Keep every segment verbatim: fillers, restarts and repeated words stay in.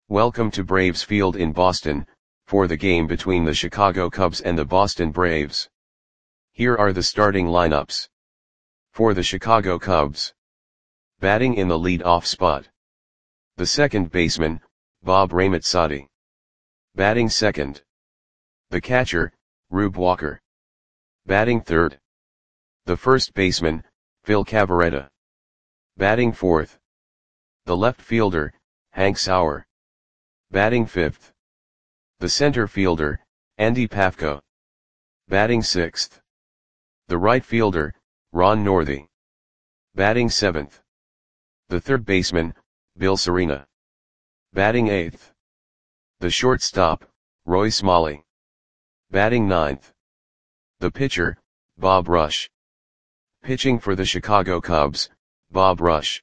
Welcome to Braves Field in Boston, for the game between the Chicago Cubs and the Boston Braves. Here are the starting lineups. For the Chicago Cubs. Batting in the lead-off spot. The second baseman, Bob Raymatsadi. Batting second. The catcher, Rube Walker. Batting third. The first baseman, Phil Cavarretta. Batting fourth. The left fielder, Hank Sauer. Batting fifth. The center fielder, Andy Pafko. Batting sixth. The right fielder, Ron Northey. Batting seventh. The third baseman, Bill Serena. Batting eighth. The shortstop, Roy Smalley. Batting ninth. The pitcher, Bob Rush. Pitching for the Chicago Cubs, Bob Rush.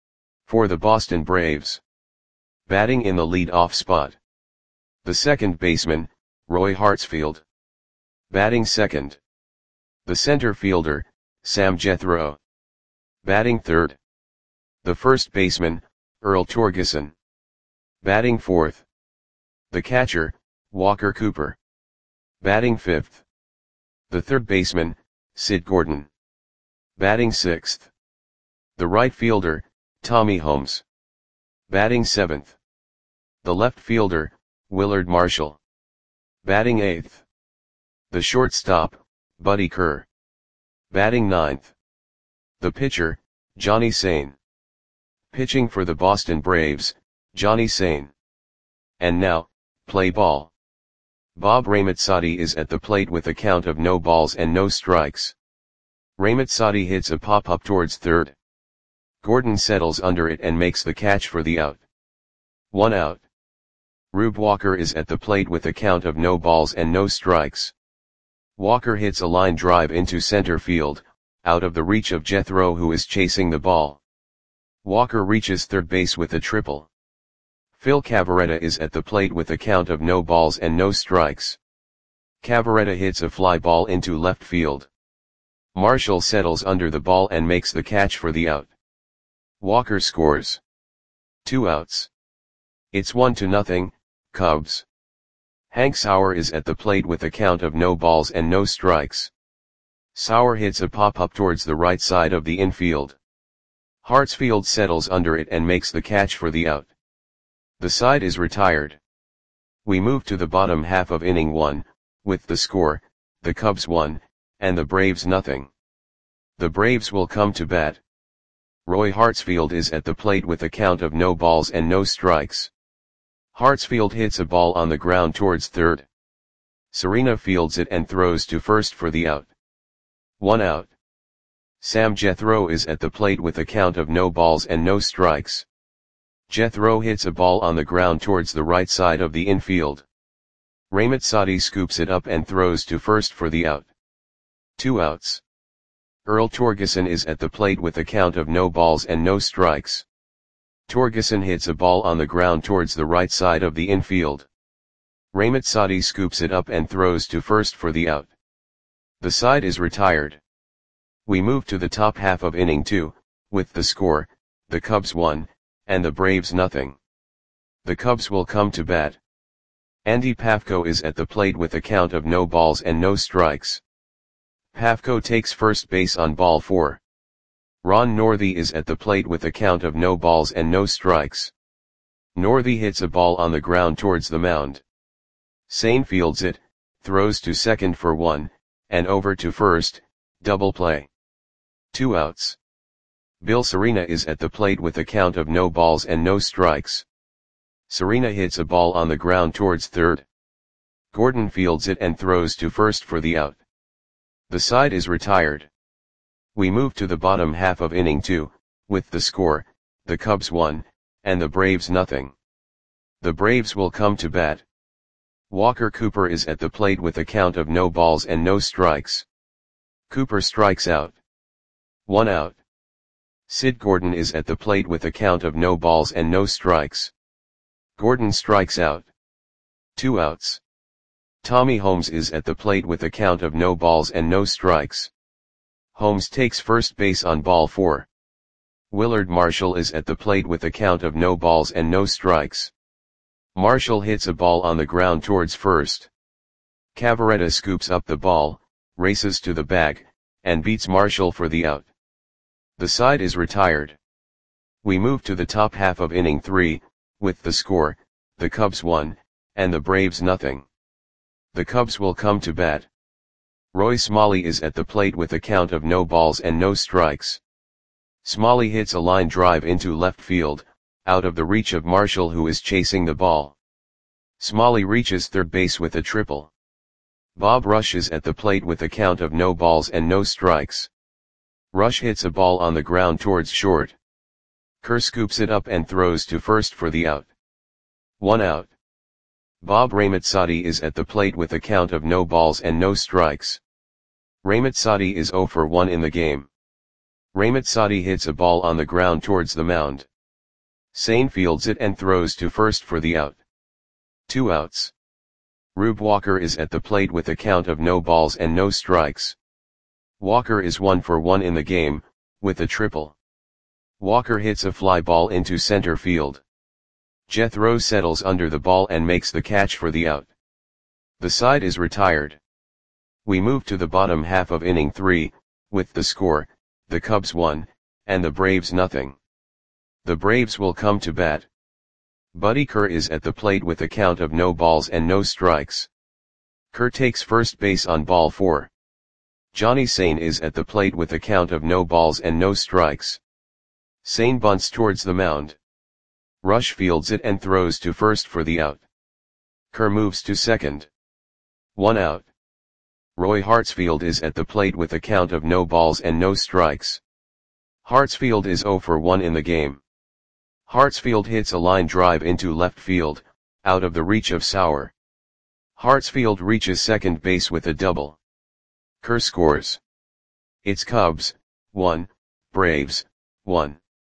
For the Boston Braves. Batting in the lead-off spot. The second baseman, Roy Hartsfield. Batting second. The center fielder, Sam Jethro. Batting third. The first baseman, Earl Torgeson. Batting fourth. The catcher, Walker Cooper. Batting fifth. The third baseman, Sid Gordon. Batting sixth. The right fielder, Tommy Holmes. Batting seventh. The left fielder, Willard Marshall. Batting eighth. The shortstop, Buddy Kerr. Batting ninth. The pitcher, Johnny Sain. Pitching for the Boston Braves, Johnny Sain. And now, play ball. Bob Raymatsadi is at the plate with a count of no balls and no strikes. Raymatsadi hits a pop-up towards third. Gordon settles under it and makes the catch for the out. One out. Rube Walker is at the plate with a count of no balls and no strikes. Walker hits a line drive into center field, out of the reach of Jethro, who is chasing the ball. Walker reaches third base with a triple. Phil Cavarretta is at the plate with a count of no balls and no strikes. Cavarretta hits a fly ball into left field. Marshall settles under the ball and makes the catch for the out. Walker scores. Two outs. It's one to nothing, Cubs. Hank Sauer is at the plate with a count of no balls and no strikes. Sauer hits a pop-up towards the right side of the infield. Hartsfield settles under it and makes the catch for the out. The side is retired. We move to the bottom half of inning one, with the score, the Cubs one, and the Braves nothing. The Braves will come to bat. Roy Hartsfield is at the plate with a count of no balls and no strikes. Hartsfield hits a ball on the ground towards third. Serena fields it and throws to first for the out. One out. Sam Jethro is at the plate with a count of no balls and no strikes. Jethro hits a ball on the ground towards the right side of the infield. Raymatsadi scoops it up and throws to first for the out. Two outs. Earl Torgeson is at the plate with a count of no balls and no strikes. Torgeson hits a ball on the ground towards the right side of the infield. Raymatsadi scoops it up and throws to first for the out. The side is retired. We move to the top half of inning two, with the score, the Cubs one, and the Braves nothing. The Cubs will come to bat. Andy Pafko is at the plate with a count of no balls and no strikes. Pafko takes first base on ball four. Ron Northey is at the plate with a count of no balls and no strikes. Northey hits a ball on the ground towards the mound. Sain fields it, throws to second for one, and over to first, double play. Two outs. Bill Serena is at the plate with a count of no balls and no strikes. Serena hits a ball on the ground towards third. Gordon fields it and throws to first for the out. The side is retired. We move to the bottom half of inning two, with the score, the Cubs one, and the Braves nothing. The Braves will come to bat. Walker Cooper is at the plate with a count of no balls and no strikes. Cooper strikes out. One out. Sid Gordon is at the plate with a count of no balls and no strikes. Gordon strikes out. Two outs. Tommy Holmes is at the plate with a count of no balls and no strikes. Holmes takes first base on ball four. Willard Marshall is at the plate with a count of no balls and no strikes. Marshall hits a ball on the ground towards first. Cavaretta scoops up the ball, races to the bag, and beats Marshall for the out. The side is retired. We move to the top half of inning three, with the score, the Cubs one, and the Braves nothing. The Cubs will come to bat. Roy Smalley is at the plate with a count of no balls and no strikes. Smalley hits a line drive into left field, out of the reach of Marshall who is chasing the ball. Smalley reaches third base with a triple. Bob Rush is at the plate with a count of no balls and no strikes. Rush hits a ball on the ground towards short. Kerr scoops it up and throws to first for the out. One out. Bob Ramazzotti is at the plate with a count of no balls and no strikes. Ramazzotti is zero for one in the game. Ramazzotti hits a ball on the ground towards the mound. Sane fields it and throws to first for the out. Two outs. Rube Walker is at the plate with a count of no balls and no strikes. Walker is one for one in the game, with a triple. Walker hits a fly ball into center field. Jethro settles under the ball and makes the catch for the out. The side is retired. We move to the bottom half of inning three, with the score, the Cubs one, and the Braves nothing. The Braves will come to bat. Buddy Kerr is at the plate with a count of no balls and no strikes. Kerr takes first base on ball four. Johnny Sane is at the plate with a count of no balls and no strikes. Sane bunts towards the mound. Rush fields it and throws to first for the out. Kerr moves to second. One out. Roy Hartsfield is at the plate with a count of no balls and no strikes. Hartsfield is zero for one in the game. Hartsfield hits a line drive into left field, out of the reach of Sauer. Hartsfield reaches second base with a double. Kerr scores. It's Cubs, one, Braves, one.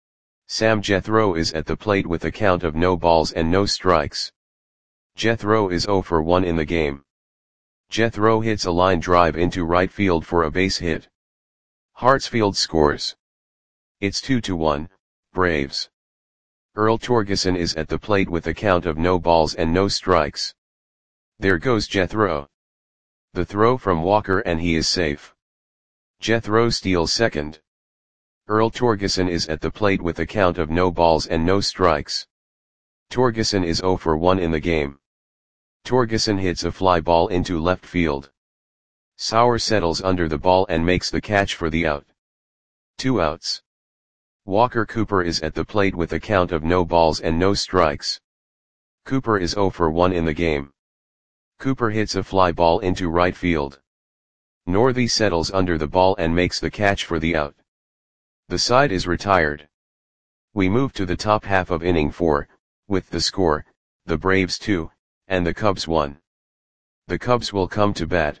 Sam Jethro is at the plate with a count of no balls and no strikes. Jethro is zero for one in the game. Jethro hits a line drive into right field for a base hit. Hartsfield scores. It's two to one, Braves. Earl Torgeson is at the plate with a count of no balls and no strikes. There goes Jethro. The throw from Walker and he is safe. Jethro steals second. Earl Torgeson is at the plate with a count of no balls and no strikes. Torgeson is zero for one in the game. Torgeson hits a fly ball into left field. Sauer settles under the ball and makes the catch for the out. Two outs. Walker Cooper is at the plate with a count of no balls and no strikes. Cooper is zero for one in the game. Cooper hits a fly ball into right field. Northey settles under the ball and makes the catch for the out. The side is retired. We move to the top half of inning four, with the score, the Braves two, and the Cubs one. The Cubs will come to bat.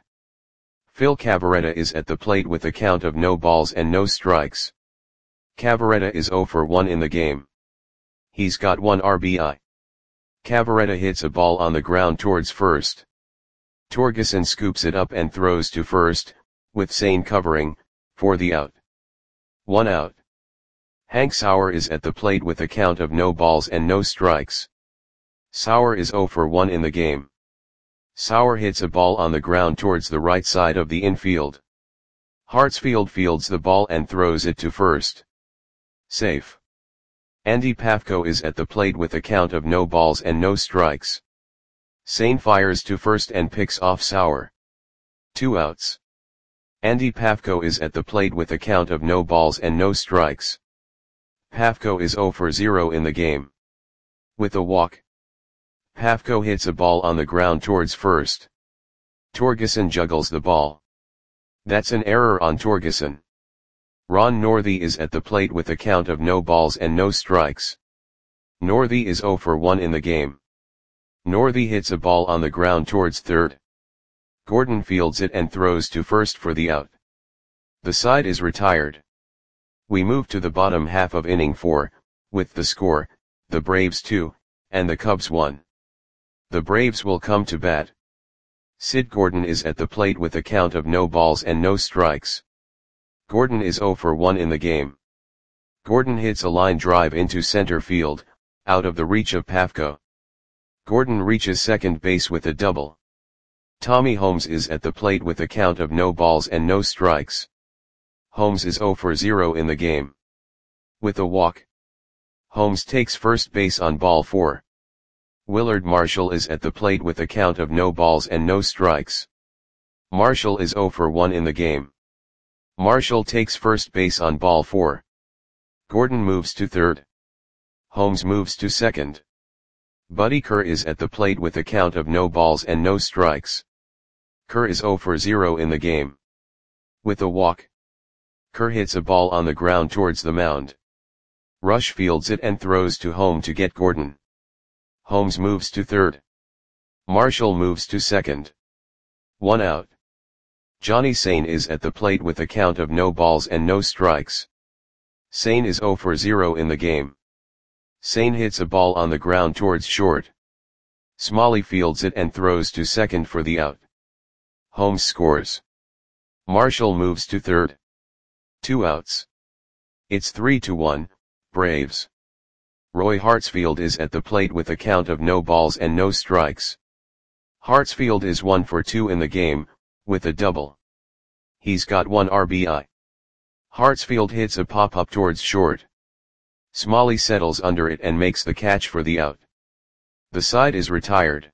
Phil Cavaretta is at the plate with a count of no balls and no strikes. Cavaretta is zero for one in the game. He's got one R B I. Cavaretta hits a ball on the ground towards first. Torgeson scoops it up and throws to first, with Sane covering, for the out. One out. Hank Sauer is at the plate with a count of no balls and no strikes. Sauer is zero for one in the game. Sauer hits a ball on the ground towards the right side of the infield. Hartsfield fields the ball and throws it to first. Safe. Andy Pafko is at the plate with a count of no balls and no strikes. Sane fires to first and picks off Sauer. Two outs. Andy Pafko is at the plate with a count of no balls and no strikes. Pafko is zero for zero in the game. With a walk. Pafko hits a ball on the ground towards first. Torgeson juggles the ball. That's an error on Torgeson. Ron Northey is at the plate with a count of no balls and no strikes. Northey is zero for one in the game. Northey hits a ball on the ground towards third. Gordon fields it and throws to first for the out. The side is retired. We move to the bottom half of inning four, with the score, the Braves two, and the Cubs one. The Braves will come to bat. Sid Gordon is at the plate with a count of no balls and no strikes. Gordon is zero for one in the game. Gordon hits a line drive into center field, out of the reach of Pafko. Gordon reaches second base with a double. Tommy Holmes is at the plate with a count of no balls and no strikes. Holmes is zero for zero in the game. With a walk, Holmes takes first base on ball four. Willard Marshall is at the plate with a count of no balls and no strikes. Marshall is zero for one in the game. Marshall takes first base on ball four. Gordon moves to third. Holmes moves to second. Buddy Kerr is at the plate with a count of no balls and no strikes. Kerr is zero for zero in the game. With a walk, Kerr hits a ball on the ground towards the mound. Rush fields it and throws to home to get Gordon. Holmes moves to third. Marshall moves to second. One out. Johnny Sain is at the plate with a count of no balls and no strikes. Sain is zero for zero in the game. Sain hits a ball on the ground towards short. Smalley fields it and throws to second for the out. Holmes scores. Marshall moves to third. Two outs. It's three to one, Braves. Roy Hartsfield is at the plate with a count of no balls and no strikes. Hartsfield is one for two in the game, with a double. He's got one R B I. Hartsfield hits a pop-up towards short. Smalley settles under it and makes the catch for the out. The side is retired.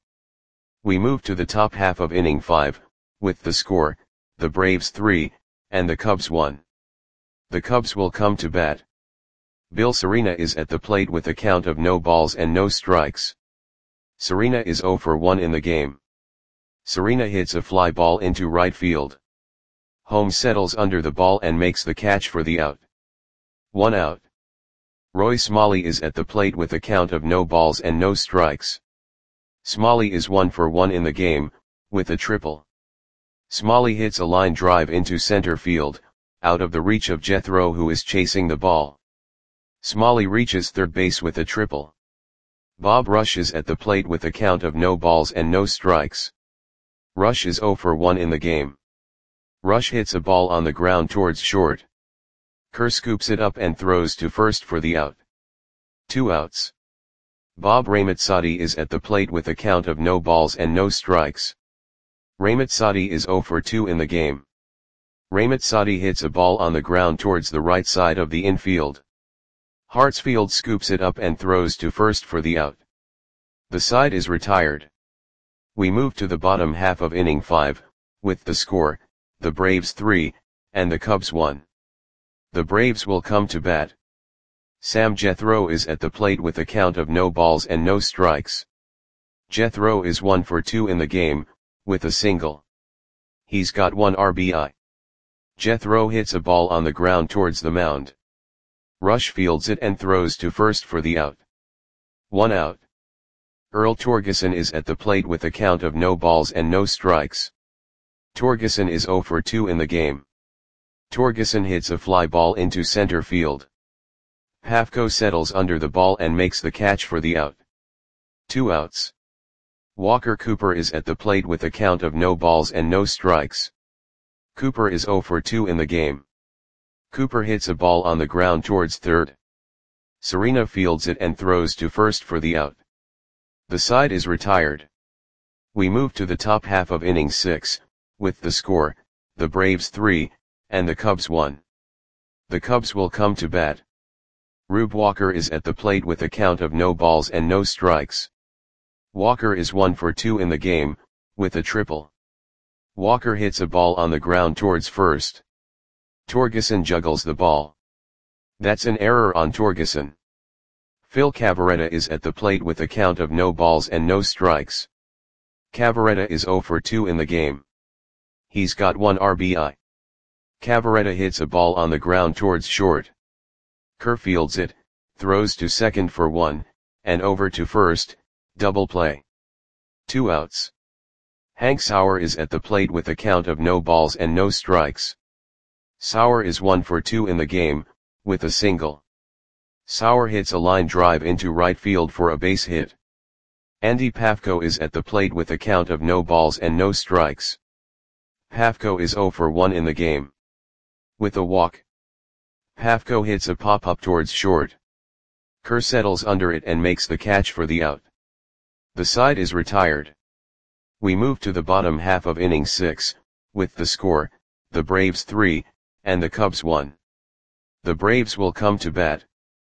We move to the top half of inning five, with the score, the Braves three, and the Cubs one. The Cubs will come to bat. Bill Serena is at the plate with a count of no balls and no strikes. Serena is zero for one in the game. Serena hits a fly ball into right field. Holmes settles under the ball and makes the catch for the out. One out. Roy Smalley is at the plate with a count of no balls and no strikes. Smalley is one for one in the game, with a triple. Smalley hits a line drive into center field, out of the reach of Jethro, who is chasing the ball. Smalley reaches third base with a triple. Bob Rush is at the plate with a count of no balls and no strikes. Rush is zero for one in the game. Rush hits a ball on the ground towards short. Kerr scoops it up and throws to first for the out. Two outs. Bob Ramazzati is at the plate with a count of no balls and no strikes. Ramazzati is zero for two in the game. Ramazzati hits a ball on the ground towards the right side of the infield. Hartsfield scoops it up and throws to first for the out. The side is retired. We move to the bottom half of inning five, with the score, the Braves three, and the Cubs one. The Braves will come to bat. Sam Jethro is at the plate with a count of no balls and no strikes. Jethro is one for two in the game, with a single. He's got one R B I. Jethro hits a ball on the ground towards the mound. Rush fields it and throws to first for the out. One out. Earl Torgeson is at the plate with a count of no balls and no strikes. Torgeson is zero for two in the game. Torgeson hits a fly ball into center field. Pafko settles under the ball and makes the catch for the out. Two outs. Walker Cooper is at the plate with a count of no balls and no strikes. Cooper is zero for two in the game. Cooper hits a ball on the ground towards third. Serena fields it and throws to first for the out. The side is retired. We move to the top half of inning six, with the score, the Braves three, and the Cubs one. The Cubs will come to bat. Rube Walker is at the plate with a count of no balls and no strikes. Walker is one for two in the game, with a triple. Walker hits a ball on the ground towards first. Torgeson juggles the ball. That's an error on Torgeson. Phil Cavarretta is at the plate with a count of no balls and no strikes. Cavarretta is zero for two in the game. He's got one R B I. Cavarretta hits a ball on the ground towards short. Kerr fields it, throws to second for one, and over to first, double play. Two outs. Hank Sauer is at the plate with a count of no balls and no strikes. Sauer is one for two in the game, with a single. Sauer hits a line drive into right field for a base hit. Andy Pafko is at the plate with a count of no balls and no strikes. Pafko is zero for one in the game. With a walk, Pafko hits a pop-up towards short. Kerr settles under it and makes the catch for the out. The side is retired. We move to the bottom half of inning six, with the score, the Braves three, and the Cubs one. The Braves will come to bat.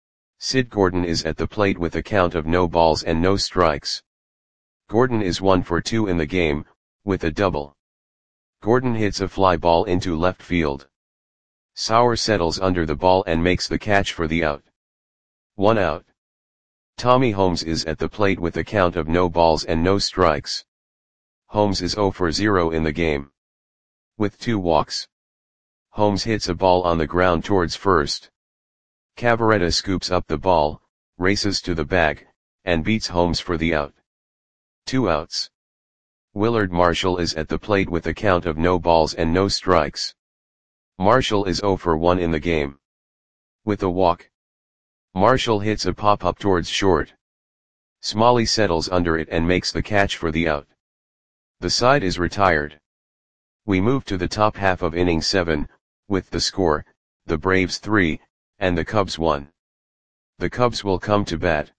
Sid Gordon is at the plate with a count of no balls and no strikes. Gordon is one for two in the game, with a double. Gordon hits a fly ball into left field. Sauer settles under the ball and makes the catch for the out. One out. Tommy Holmes is at the plate with a count of no balls and no strikes. Holmes is zero for zero in the game, with two walks. Holmes hits a ball on the ground towards first. Cavarretta scoops up the ball, races to the bag, and beats Holmes for the out. Two outs. Willard Marshall is at the plate with a count of no balls and no strikes. Marshall is zero for one in the game, with a walk. Marshall hits a pop-up towards short. Smalley settles under it and makes the catch for the out. The side is retired. We move to the top half of inning seven, with the score, the Braves three, and the Cubs one. The Cubs will come to bat.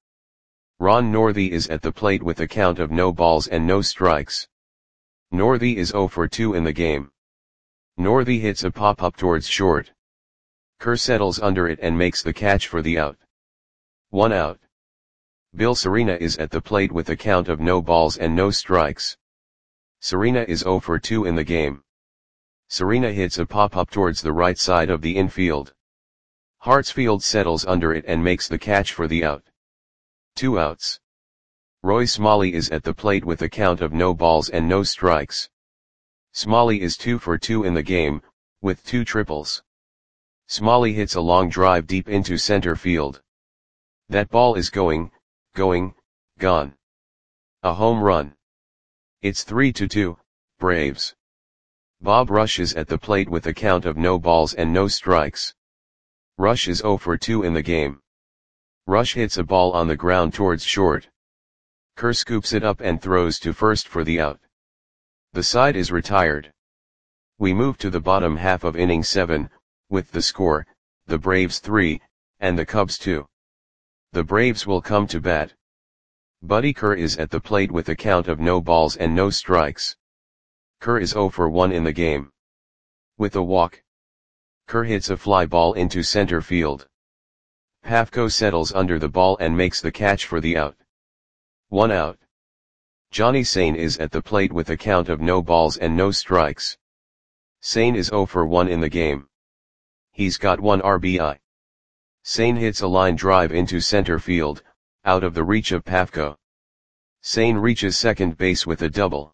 Ron Northey is at the plate with a count of no balls and no strikes. Northey is zero for two in the game. Northey hits a pop-up towards short. Kerr settles under it and makes the catch for the out. One out. Bill Serena is at the plate with a count of no balls and no strikes. Serena is zero for two in the game. Serena hits a pop-up towards the right side of the infield. Hartsfield settles under it and makes the catch for the out. Two outs. Roy Smalley is at the plate with a count of no balls and no strikes. Smalley is two for two in the game, with two triples. Smalley hits a long drive deep into center field. That ball is going, going, gone. A home run. It's three to two, Braves. Bob Rush is at the plate with a count of no balls and no strikes. Rush is zero for two in the game. Rush hits a ball on the ground towards short. Kerr scoops it up and throws to first for the out. The side is retired. We move to the bottom half of inning seven, with the score, the Braves three, and the Cubs two. The Braves will come to bat. Buddy Kerr is at the plate with a count of no balls and no strikes. Kerr is zero for one in the game, with a walk. Kerr hits a fly ball into center field. Pafko settles under the ball and makes the catch for the out. One out. Johnny Sane is at the plate with a count of no balls and no strikes. Sane is zero for one in the game. He's got one R B I. Sane hits a line drive into center field, out of the reach of Pafko. Sane reaches second base with a double.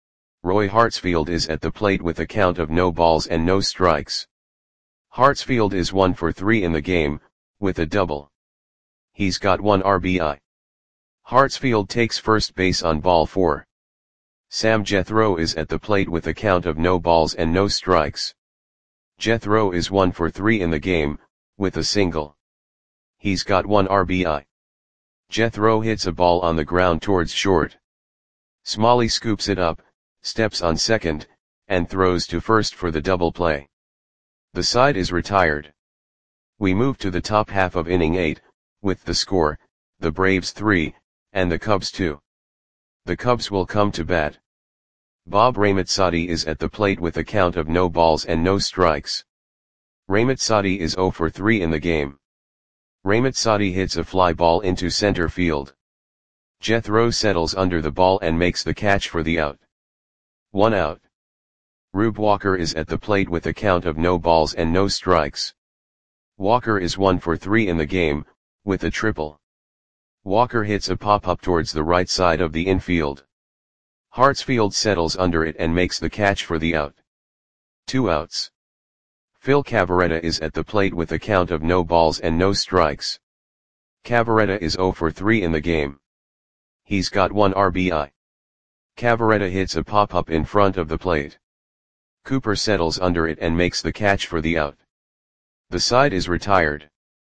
Roy Hartsfield is at the plate with a count of no balls and no strikes. Hartsfield is one for three in the game, with a double. He's got one R B I. Hartsfield takes first base on ball four. Sam Jethro is at the plate with a count of no balls and no strikes. Jethro is one for three in the game, with a single. He's got one R B I. Jethro hits a ball on the ground towards short. Smalley scoops it up, steps on second, and throws to first for the double play. The side is retired. We move to the top half of inning eight, with the score, the Braves three, and the Cubs two. The Cubs will come to bat. Bob Ramazzotti is at the plate with a count of no balls and no strikes. Ramazzotti is zero for three in the game. Ramazzotti hits a fly ball into center field. Jethro settles under the ball and makes the catch for the out. One out. Rube Walker is at the plate with a count of no balls and no strikes. Walker is one for three in the game, with a triple. Walker hits a pop-up towards the right side of the infield. Hartsfield settles under it and makes the catch for the out. Two outs. Phil Cavarretta is at the plate with a count of no balls and no strikes. Cavarretta is zero for three in the game. He's got one R B I. Cavarretta hits a pop-up in front of the plate. Cooper settles under it and makes the catch for the out. The side is retired.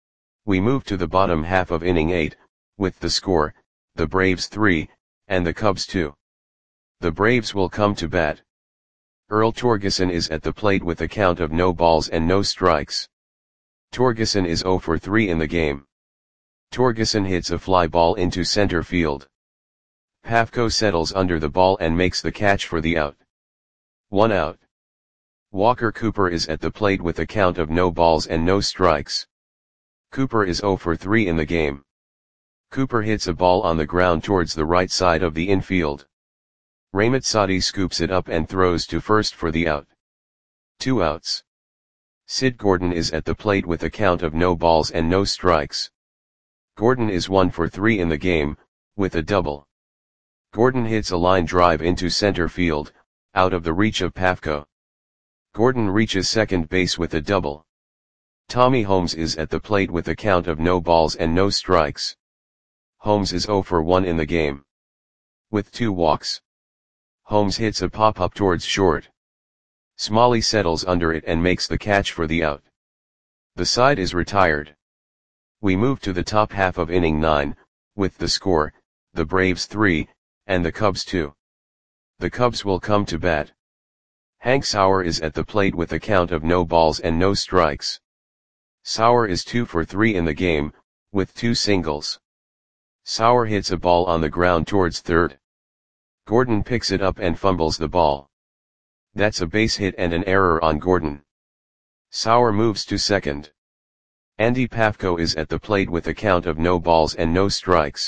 We move to the bottom half of inning eight, with the score, the Braves three, and the Cubs two. The Braves will come to bat. Earl Torgeson is at the plate with a count of no balls and no strikes. Torgeson is zero for three in the game. Torgeson hits a fly ball into center field. Pafko settles under the ball and makes the catch for the out. One out. Walker Cooper is at the plate with a count of no balls and no strikes. Cooper is zero for three in the game. Cooper hits a ball on the ground towards the right side of the infield. Rahmatsadi scoops it up and throws to first for the out. Two outs. Sid Gordon is at the plate with a count of no balls and no strikes. Gordon is one for three in the game, with a double. Gordon hits a line drive into center field, out of the reach of Pafko. Gordon reaches second base with a double. Tommy Holmes is at the plate with a count of no balls and no strikes. Holmes is zero for one in the game. With two walks. Holmes hits a pop-up towards short. Smalley settles under it and makes the catch for the out. The side is retired. We move to the top half of inning nine, with the score, the Braves three, and the Cubs two. The Cubs will come to bat. Hank Sauer is at the plate with a count of no balls and no strikes. Sauer is two for three in the game, with two singles. Sauer hits a ball on the ground towards third. Gordon picks it up and fumbles the ball. That's a base hit and an error on Gordon. Sauer moves to second. Andy Pafko is at the plate with a count of no balls and no strikes.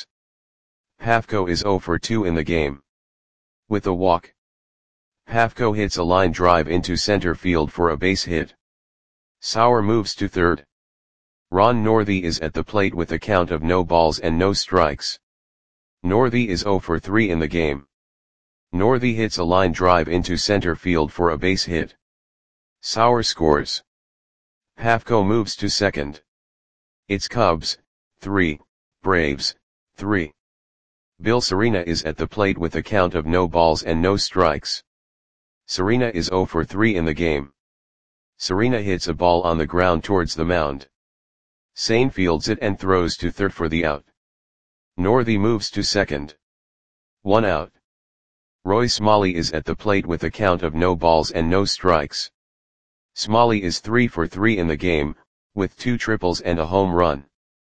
Pafko is zero for two in the game. With a walk. Pafko hits a line drive into center field for a base hit. Sauer moves to third. Ron Northey is at the plate with a count of no balls and no strikes. Northey is zero for three in the game. Northey hits a line drive into center field for a base hit. Sauer scores. Pafko moves to second. It's Cubs, three, Braves, three. Bill Serena is at the plate with a count of no balls and no strikes. Serena is zero for three in the game. Serena hits a ball on the ground towards the mound. Sane fields it and throws to third for the out. Northey moves to second. One out. Roy Smalley is at the plate with a count of no balls and no strikes. Smalley is three for three in the game, with two triples and a home run.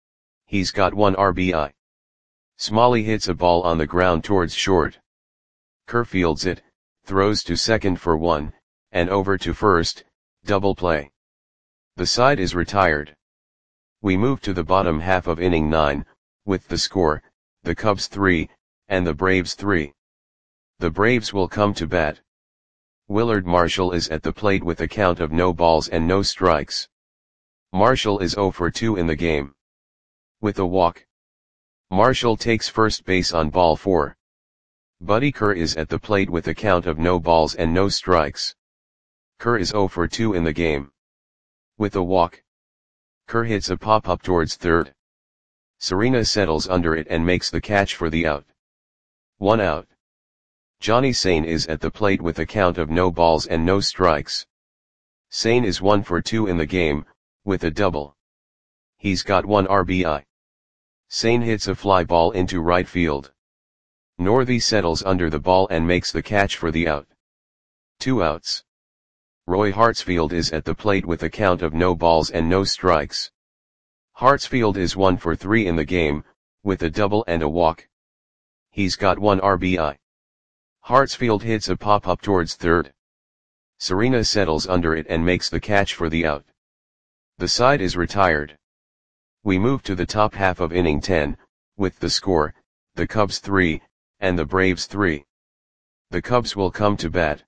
He's got one R B I. Smalley hits a ball on the ground towards short. Kerr fields it, throws to second for one, and over to first, double play. The side is retired. We move to the bottom half of inning nine, with the score, the Cubs three, and the Braves three. The Braves will come to bat. Willard Marshall is at the plate with a count of no balls and no strikes. Marshall is zero for two in the game. With a walk. Marshall takes first base on ball four. Buddy Kerr is at the plate with a count of no balls and no strikes. Kerr is zero for two in the game. With a walk. Kerr hits a pop-up towards third. Serena settles under it and makes the catch for the out. One out. Johnny Sane is at the plate with a count of no balls and no strikes. Sane is one for two in the game, with a double. He's got one R B I. Sane hits a fly ball into right field. Northey settles under the ball and makes the catch for the out. Two outs. Roy Hartsfield is at the plate with a count of no balls and no strikes. Hartsfield is one for three in the game, with a double and a walk. He's got one R B I. Hartsfield hits a pop-up towards third. Serena settles under it and makes the catch for the out. The side is retired. We move to the top half of inning ten, with the score, the Cubs three, and the Braves three. The Cubs will come to bat.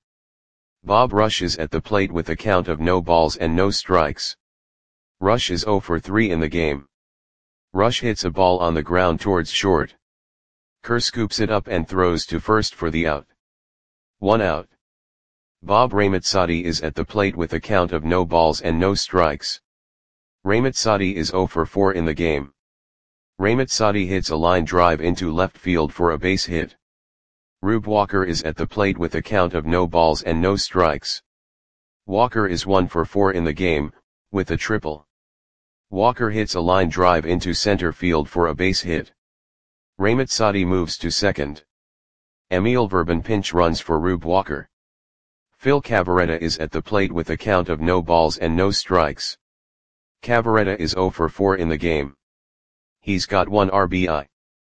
Bob Rush is at the plate with a count of no balls and no strikes. Rush is zero for three in the game. Rush hits a ball on the ground towards short. Kerr scoops it up and throws to first for the out. One out. Bob Rahmatsadi is at the plate with a count of no balls and no strikes. Rahmatsadi is zero for four in the game. Rahmatsadi hits a line drive into left field for a base hit. Rube Walker is at the plate with a count of no balls and no strikes. Walker is one for four in the game, with a triple. Walker hits a line drive into center field for a base hit. Rahmatsadi moves to second. Emil Verban pinch runs for Rube Walker. Phil Cavarretta is at the plate with a count of no balls and no strikes. Cavarretta is zero for four in the game. He's got one R B I.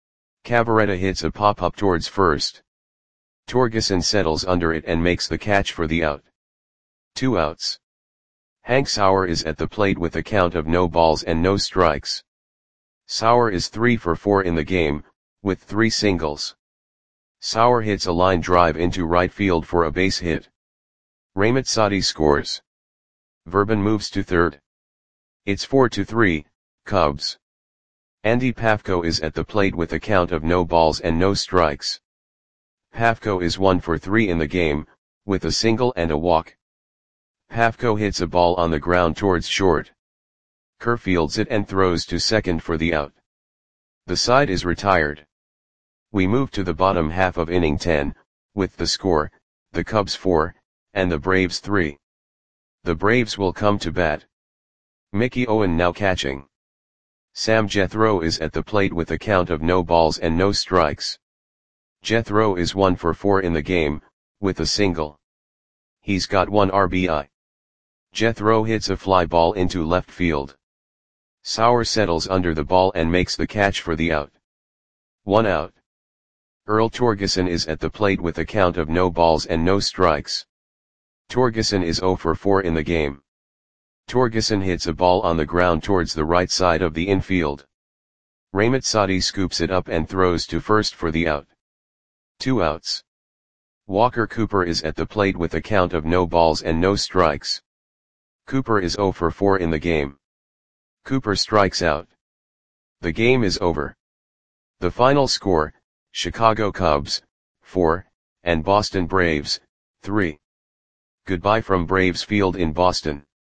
Cavaretta hits a pop-up towards first. Torgeson settles under it and makes the catch for the out. Two outs. Hank Sauer is at the plate with a count of no balls and no strikes. Sauer is three for four in the game, with three singles. Sauer hits a line drive into right field for a base hit. Ramazzotti scores. Verban moves to third. It's four to three, Cubs. Andy Pafko is at the plate with a count of no balls and no strikes. Pafko is one for three in the game, with a single and a walk. Pafko hits a ball on the ground towards short. Kerr fields it and throws to second for the out. The side is retired. We move to the bottom half of inning ten, with the score, the Cubs four, and the Braves three. The Braves will come to bat. Mickey Owen now catching. Sam Jethro is at the plate with a count of no balls and no strikes. Jethro is one for four in the game, with a single. He's got one R B I. Jethro hits a fly ball into left field. Sauer settles under the ball and makes the catch for the out. One out. Earl Torgeson is at the plate with a count of no balls and no strikes. Torgeson is zero for four in the game. Torgeson hits a ball on the ground towards the right side of the infield. Ramazzotti scoops it up and throws to first for the out. Two outs. Walker Cooper is at the plate with a count of no balls and no strikes. Cooper is zero for four in the game. Cooper strikes out. The game is over. The final score, Chicago Cubs, four, and Boston Braves, three. Goodbye from Braves Field in Boston.